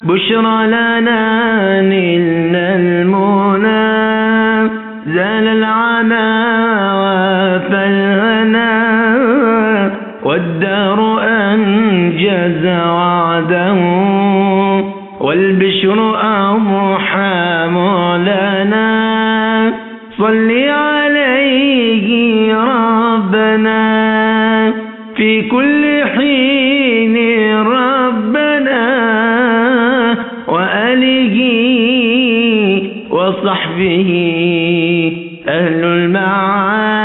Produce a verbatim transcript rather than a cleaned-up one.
بشرى لنا نلنا المنى زال العمى وفالهنا والدار أنجز وعده والبشر أضحى مولانا صل عليه ربنا في كل حين ربنا وآله وصحبه أهل المعاني